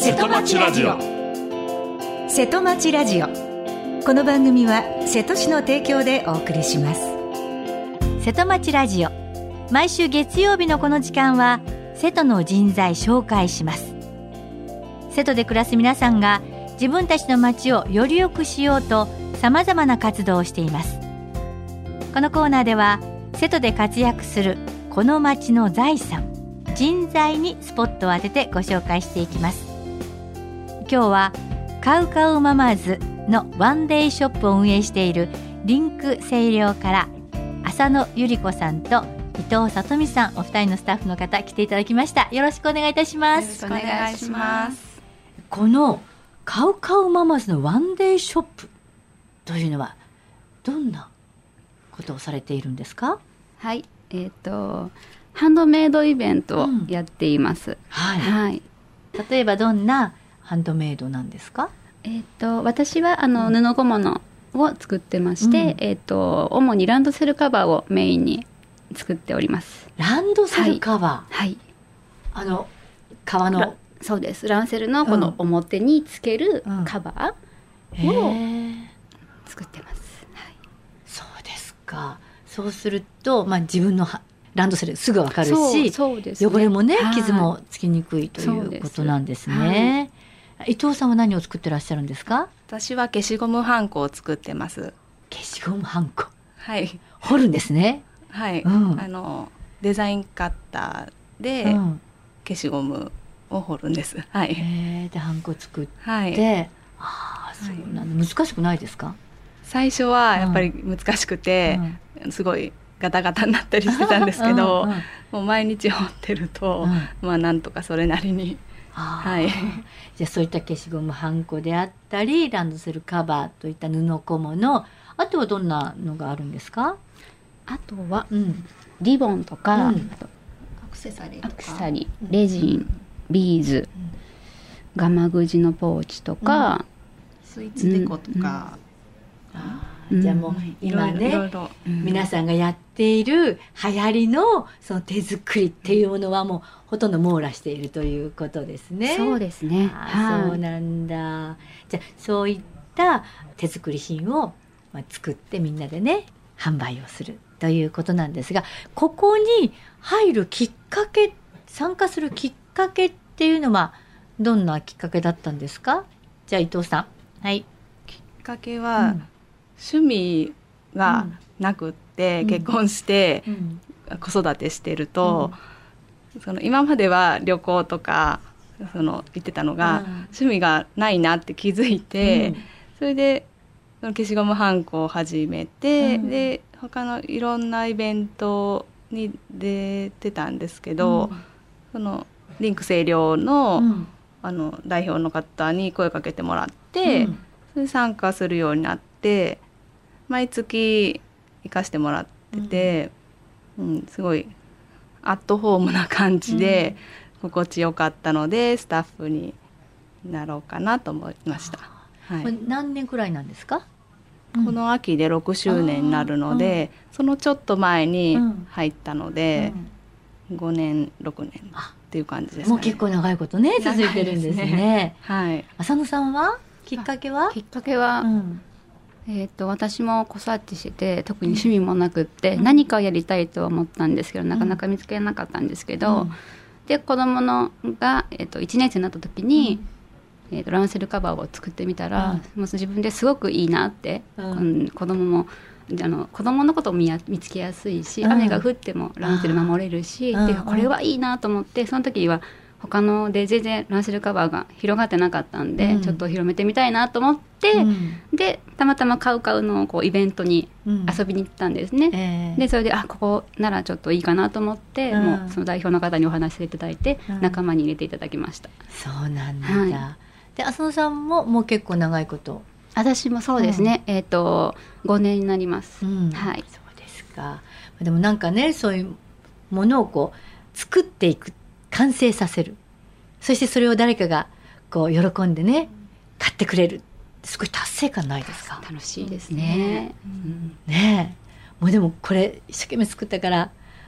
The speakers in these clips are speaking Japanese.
瀬戸町ラジオ。 瀬戸町ラジオ。この番組は瀬戸市の提供でお送りします。 瀬戸町ラジオ、毎週月曜日のこの時間は瀬戸の人材紹介します。瀬戸で暮らす皆さんが自分たちの町をより良くしようとさまざまな活動をしています。このコーナーでは瀬戸で活躍するこの町の財産、人材にスポットを当ててご紹介していきます。今日はカウカウママーズのワンデイショップを運営しているリンク清涼から浅野ゆり子さんと伊藤さとみさん、お二人のスタッフの方来ていただきました。よろしくお願いいたします。 よろしくお願いします。 このカウカウママーズのワンデイショップというのはどんなことをされているんですか？ はい、ハンドメイドイベントをやっています。 はい。例えばどんなハンドメイドなんですか？ 私は布小物を作ってまして、主にランドセルカバーをメインに作っております。 ランドセルカバー。 はい。 革の。 そうです。ランドセルのこの表につけるカバーを作ってます。はい。 そうですか。そうすると、自分のランドセルすぐ分かるし、 そうですね、 汚れもね、傷もつきにくいということなんですね。伊藤さんは何を作ってらっしゃるんですか？ 私は消しゴムはんこを作ってます。 消しゴムはんこ。 はい。 彫るんですね。 はい。デザインカッターで消しゴムを彫るんです。はい。 ではんこ作って、 はい、 そうなんだ。難しくないですか？ 最初はやっぱり難しくて、すごいガタガタになったりしてたんですけど、もう毎日彫ってると、なんとかそれなりに。はい。 じゃあそういった消しゴムはんこであったり、ランドセルカバーといった布小物、あとはどんなのがあるんですか？ あとは、リボンとか、あとアクセサリー、レジン、ビーズ、ガマ口のポーチとか、 スイーツデコとか、 じゃあもう今ね、皆さんがやっている流行りのその手作りっていうものはもうほとんど網羅しているということですね。 そうですね。 そうなんだ。じゃあそういった手作り品を作ってみんなでね販売をするということなんですが、ここに入るきっかけ、参加するきっかけっていうのはどんなきっかけだったんですか？じゃあ伊藤さん。はい。 きっかけは、趣味がなくって、結婚して、子育てしてると、今までは旅行とか行ってたのが、趣味がないなって気づいて、それで消しゴムはんこを始めて、で他のいろんなイベントに出てたんですけど、リンク清涼の、代表の方に声かけてもらって、それで参加するようになって、毎月行かせてもらってて、すごいアットホームな感じで心地よかったので、スタッフになろうかなと思いました。はい、 これ何年くらいなんですか？ この秋で6周年になるので、そのちょっと前に入ったので、5年6年っていう感じですね。 もう結構長いことね続いてるんですね。 はい。 浅野さんはきっかけは？ 私も子育てしてて特に趣味もなくって、何かをやりたいと思ったんですけど、なかなか見つけなかったんですけど、で子供のが、1年生になった時に、ランドセルカバーを作ってみたら、もう自分ですごくいいなって、子供も子供のことを見つけやすいし、雨が降ってもランドセル守れるし、でこれはいいなと思って、その時は他ので全然ランドセルカバーが広がってなかったんで、ちょっと広めてみたいなと思って、でたまたまカウカウのイベントに遊びに行ったんですね。でそれでここならちょっといいかなと思って、もうその代表の方にお話ししていただいて、仲間に入れていただきました。 そうなんだ。で浅野さんももう結構長いこと？ 私もそうですね、5年になります。はい。 そうですか。でもなんかね、そういうものを作っていく、完成させる、そしてそれを誰かが喜んでね買ってくれる、すごい達成感ないですか？ 楽しいですね。 ねえ、もうでもこれ一生懸命作ったから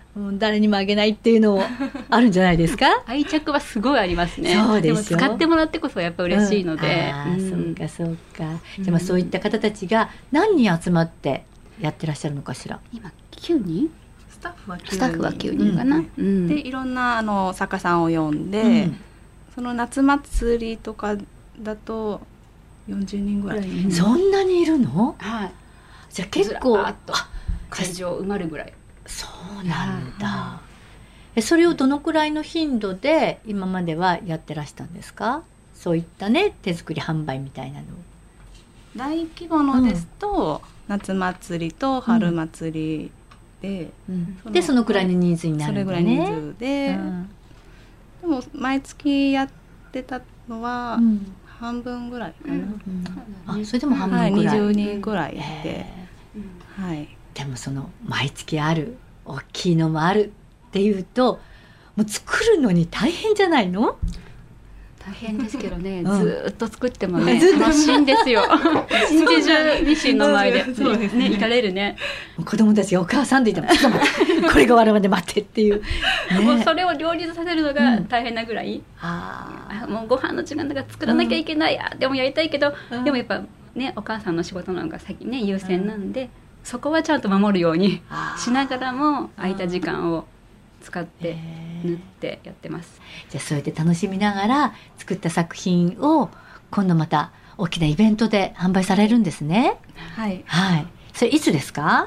誰にもあげないっていうのもあるんじゃないですか？ 愛着はすごいありますね。 そうですよ。 でも使ってもらってこそやっぱ嬉しいので、 そうかそうか。じゃあそういった方たちが何人集まってやってらっしゃるのかしら？ 今9人？ スタッフは 9人かな、 でいろんな作家さんを呼んで、その夏祭りとかだと40人ぐらい、 そんなにいるの？ はい。 じゃあ結構会場埋まるぐらい。 そうなんだ。それをどのくらいの頻度で今まではやってらしたんですか？そういったね手作り販売みたいなの。 大規模のですと、夏祭りと春祭りで、 でそのくらいの人数になるんだね。 それぐらい人数で、でも毎月やってたのは半分ぐらいかな。 それでも半分ぐらい、 20人ぐらいで、はい。 でもその毎月ある大きいのもあるっていうともう作るのに大変じゃないの？ 大変ですけどね、ずっと作ってもね楽しいんですよ。一日中ミシンの前でね、行かれるね。 子供たちがお母さんでいてもちょっと待ってこれが終わるまで待ってっていう、 もうそれを両立させるのが大変なぐらい、もうご飯の時間だから作らなきゃいけないや、でもやりたいけど、でもやっぱねお母さんの仕事の方が先ね優先なんで、そこはちゃんと守るようにしながらも空いた時間を使って縫ってやってます。 じゃあそうやって楽しみながら作った作品を今度また大きなイベントで販売されるんですね。 はい、 はい。それいつですか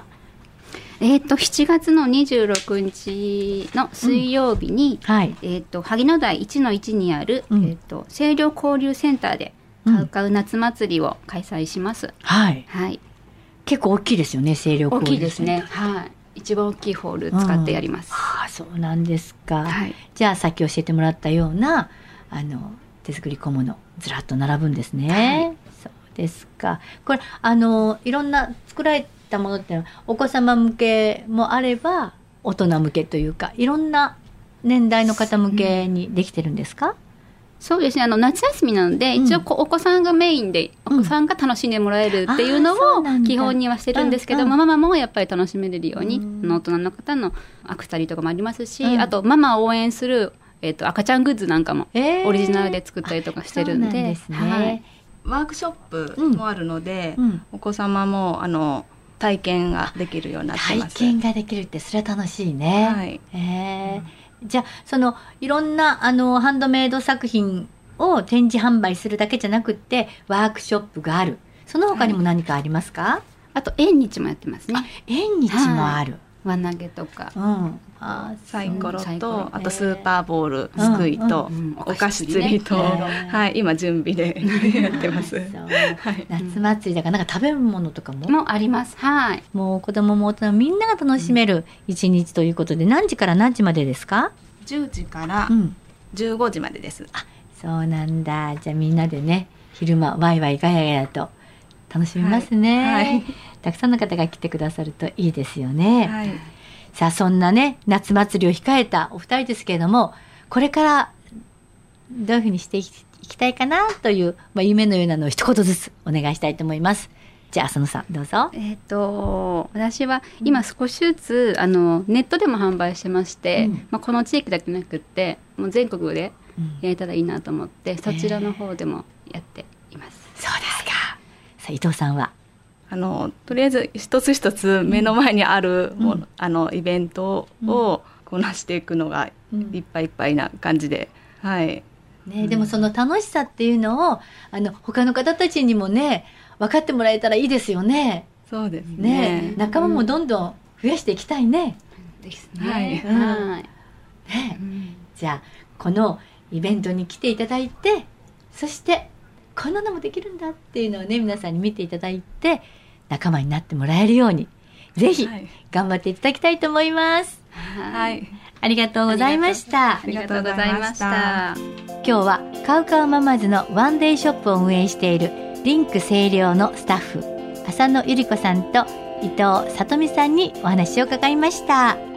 ？7月の26日の水曜日に、萩野台 1-1 にある、清涼交流センターでカウカウ夏祭りを開催します。 はい。 はい。 結構大きいですよね、清涼交流。 大きいですね。はい。一番大きいホール使ってやります。 そうなんですか。じゃあさっき教えてもらったような手作り小物ずらっと並ぶんですね。そうですか。これいろんな作られたものっていうのはお子様向けもあれば大人向けというかいろんな年代の方向けにできてるんですか？ そうですね。夏休みなので、一応お子さんがメインで、お子さんが楽しんでもらえるっていうのを基本にはしてるんですけど、ママもやっぱり楽しめれるように、大人の方のアクセサリーとかもありますし、あとママを応援する、赤ちゃんグッズなんかもオリジナルで作ったりとかしてるんで、 ワークショップもあるので、お子様も体験ができるようになってます。 体験ができるってそれは楽しいね。じゃあいろんなハンドメイド作品を展示販売するだけじゃなくってワークショップがある。その他にも何かありますか？ あと縁日もやってますね。 縁日もある。 輪投げとか、 サイコロとあとスーパーボールすくいとお菓子釣りと、今準備でやってます。 夏祭りだからなんか食べ物とかもあります。はい。 もう子供も大人みんなが楽しめる一日ということで、何時から何時までですか ？10時から15時までです。 そうなんだ。じゃあみんなでね昼間ワイワイガヤガヤと楽しみますね。たくさんの方が来てくださるといいですよね。さあそんなね夏祭りを控えたお二人ですけれども、これからどういうふうにしていきたいかなという、夢のようなのを一言ずつお願いしたいと思います。じゃあ浅野さんどうぞ。 私は今少しずつネットでも販売してまして、この地域だけなくってもう全国でやれたらいいなと思って、そちらの方でもやっています。 そうですか。さあ伊藤さんはとりあえず一つ一つ目の前にあるイベントをこなしていくのがいっぱいいっぱいな感じで、 でもその楽しさっていうのを他の方たちにもね分かってもらえたらいいですよね。 そうですね。 仲間もどんどん増やしていきたいね。 ですね。 じゃあこのイベントに来ていただいて、そしてこんなのもできるんだっていうのをね皆さんに見ていただいて仲間になってもらえるようにぜひ頑張っていただきたいと思います。ありがとうございました。 ありがとうございました。 今日はカウカウママズのワンデイショップを運営しているリンク清涼のスタッフ浅野ゆり子さんと伊藤さとみさんにお話を伺いました。